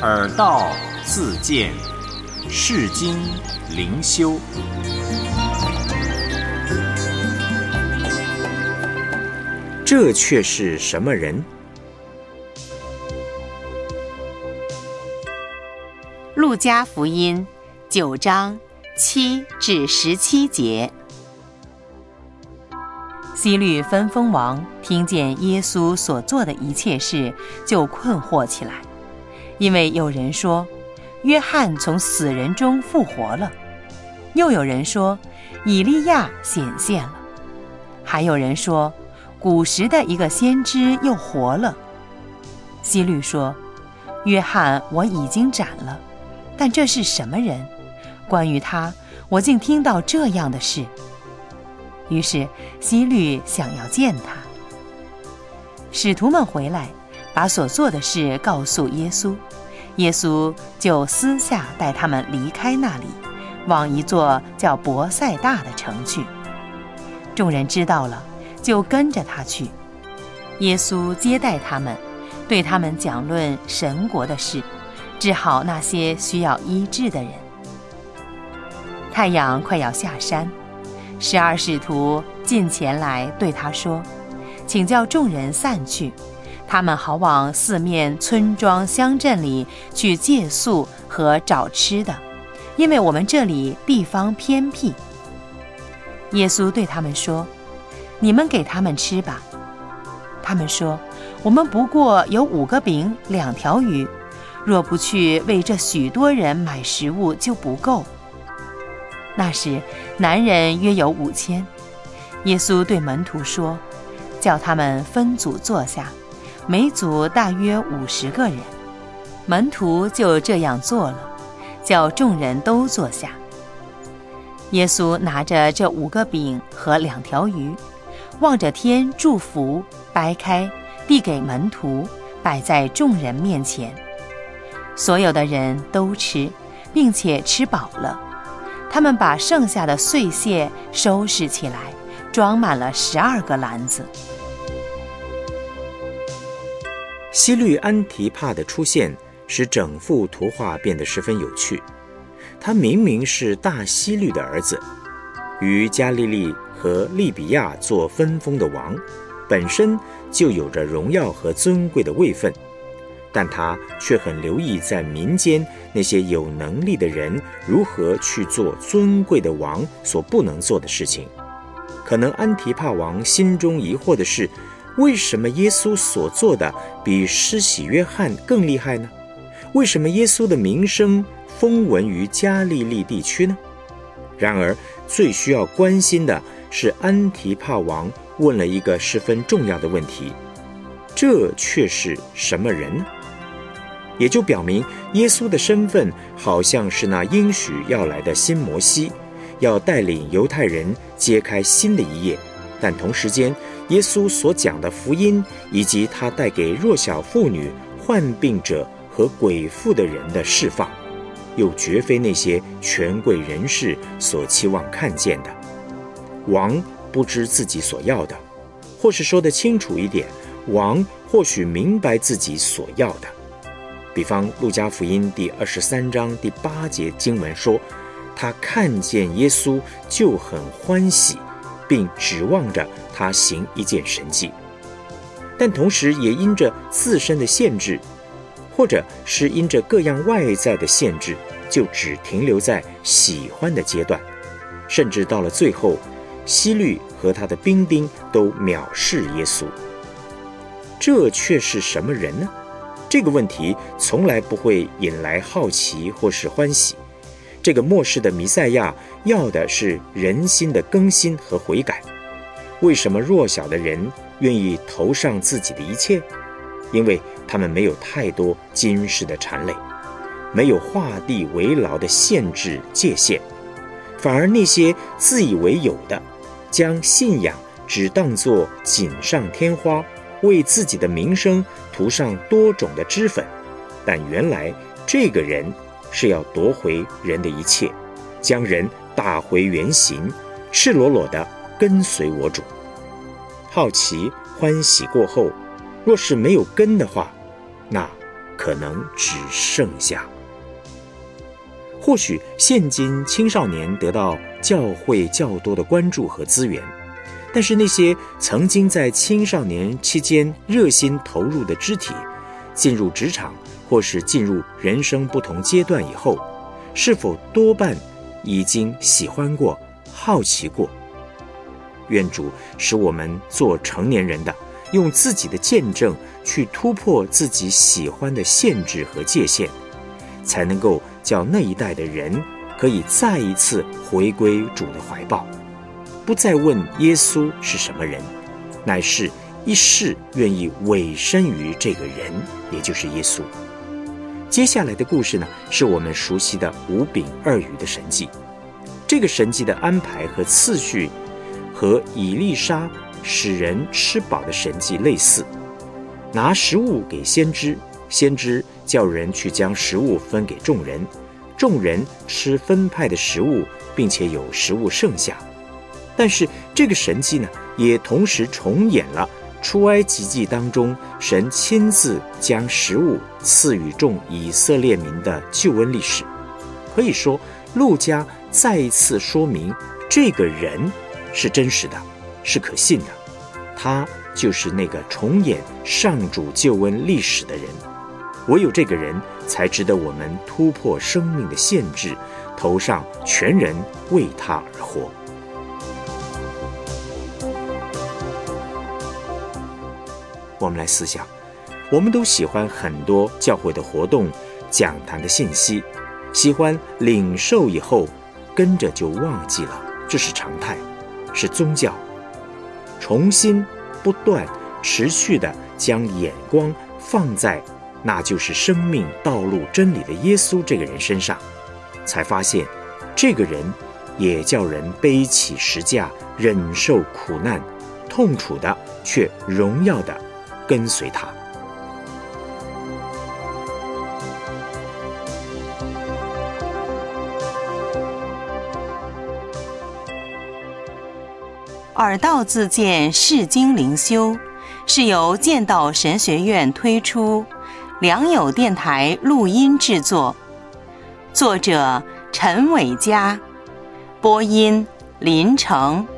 耳道自见，世经灵修。这却是什么人？ 路加福音9章7至17节。希律分封王听见耶稣所做的一切事，就困惑起来，因为有人说约翰从死人中复活了，又有人说以利亚显现了，还有人说古时的一个先知又活了。希律说，约翰我已经斩了，但这是什么人？关于他，我竟听到这样的事。于是希律想要见他。使徒们回来，把所做的事告诉耶稣，耶稣就私下带他们离开那里，往一座叫伯赛大的城去。众人知道了，就跟着他去。耶稣接待他们，对他们讲论神国的事，治好那些需要医治的人。太阳快要下山，12使徒近前来对他说，请叫众人散去，他们好往四面村庄乡镇里去借宿和找吃的，因为我们这里地方偏僻。耶稣对他们说，你们给他们吃吧。他们说，我们不过有5个饼2条鱼，若不去为这许多人买食物就不够。那时男人约有5000。耶稣对门徒说，叫他们分组坐下，每组大约50个人。门徒就这样做了，叫众人都坐下。耶稣拿着这5个饼和2条鱼，望着天祝福，掰开递给门徒，摆在众人面前。所有的人都吃，并且吃饱了。他们把剩下的碎屑收拾起来，装满了12个篮子。 希律安提帕的出现使整幅图画变得十分有趣。他明明是大希律的儿子，于加利利和利比亚做分封的王，本身就有着荣耀和尊贵的位分，但他却很留意在民间那些有能力的人如何去做尊贵的王所不能做的事情。可能安提帕王心中疑惑的是，为什么耶稣所做的比施洗约翰更厉害呢？为什么耶稣的名声风闻于加利利地区呢？然而最需要关心的是，安提帕王问了一个十分重要的问题，这却是什么人呢？也就表明耶稣的身份好像是那应许要来的新摩西，要带领犹太人揭开新的一页。但同时间，耶稣所讲的福音以及他带给弱小妇女、患病者和鬼妇的人的释放，又绝非那些权贵人士所期望看见的。王不知自己所要的，或是说得清楚一点，王或许明白自己所要的。比方路加福音第23章第8节经文说，他看见耶稣就很欢喜，并指望着他行一件神迹。但同时也因着自身的限制，或者是因着各样外在的限制，就只停留在喜欢的阶段，甚至到了最后，希律和他的兵丁都藐视耶稣。这却是什么人呢？这个问题从来不会引来好奇或是欢喜。这个末世的弥赛亚要的是人心的更新和悔改。为什么弱小的人愿意投上自己的一切？因为他们没有太多今世的缠累，没有画地为牢的限制界限，反而那些自以为有的，将信仰只当作锦上添花，为自己的名声涂上多种的脂粉，但原来这个人是要夺回人的一切，将人打回原形，赤裸裸地跟随我主。好奇欢喜过后，若是没有根的话，那可能只剩下。或许现今青少年得到教会较多的关注和资源，但是那些曾经在青少年期间热心投入的肢体，进入职场或是进入人生不同阶段以后，是否多半已经喜欢过、好奇过？愿主使我们做成年人的，用自己的见证去突破自己喜欢的限制和界限，才能够叫那一代的人可以再一次回归主的怀抱，不再问耶稣是什么人，乃是一世愿意委身于这个人，也就是耶稣。接下来的故事呢，是我们熟悉的5饼2鱼的神迹。这个神迹的安排和次序和以利沙使人吃饱的神迹类似，拿食物给先知，先知叫人去将食物分给众人，众人吃分派的食物，并且有食物剩下。但是这个神迹呢，也同时重演了出埃及记当中神亲自将食物赐予众以色列民的救恩历史。可以说，路加再一次说明这个人是真实的，是可信的，他就是那个重演上主救恩历史的人。唯有这个人才值得我们突破生命的限制，投上全人为他而活。我们来思想，我们都喜欢很多教会的活动、讲坛的信息，喜欢领受以后跟着就忘记了，这是常态，是宗教。重新不断持续地将眼光放在那就是生命道路真理的耶稣这个人身上，才发现这个人也叫人背起十架，忍受苦难，痛楚的却荣耀的跟随他。 耳道自荐释经灵修是由剑道神学院推出，良友电台录音制作，作者陈伟嘉，播音林成。